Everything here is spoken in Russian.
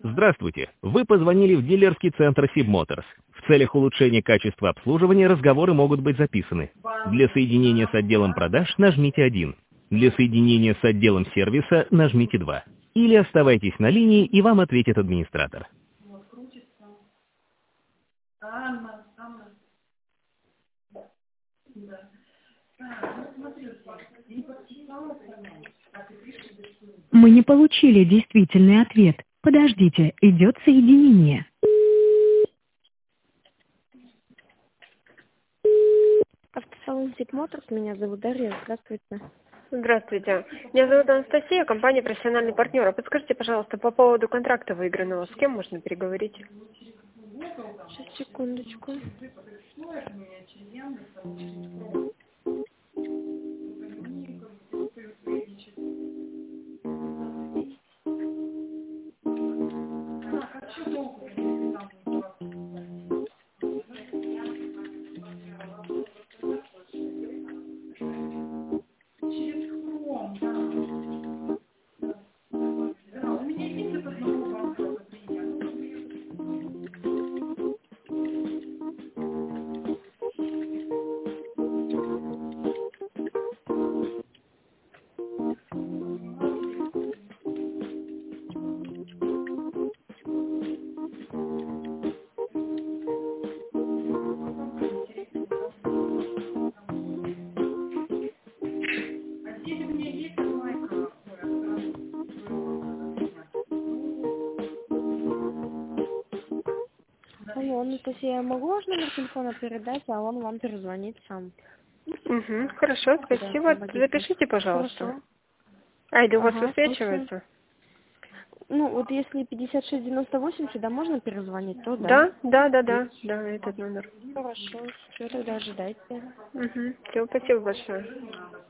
Здравствуйте. Вы позвонили в дилерский центр Sib Motors. В целях улучшения качества обслуживания разговоры могут быть записаны. Для соединения с отделом продаж нажмите 1. Для соединения с отделом сервиса нажмите 2. Или оставайтесь на линии, и вам ответит администратор. Мы не получили действительный ответ. Подождите, идет соединение. Автосалон Sib Motors, меня зовут Дарья, здравствуйте. Здравствуйте. Меня зовут Анастасия, компания «Профессиональный партнер». А подскажите, пожалуйста, по поводу контракта выигранного, с кем можно переговорить? Сейчас, секундочку. Алло, Анастасия, я могу ваш номер телефона передать, а он вам перезвонит сам? Угу, хорошо, спасибо. Да, Запишите, пожалуйста. Хорошо. Айда, у вас Ага, высвечивается? Ну, вот если 5698 сюда можно перезвонить, то Да, да. да, этот номер. Хорошо, все, тогда ожидайте. Угу, все, спасибо большое.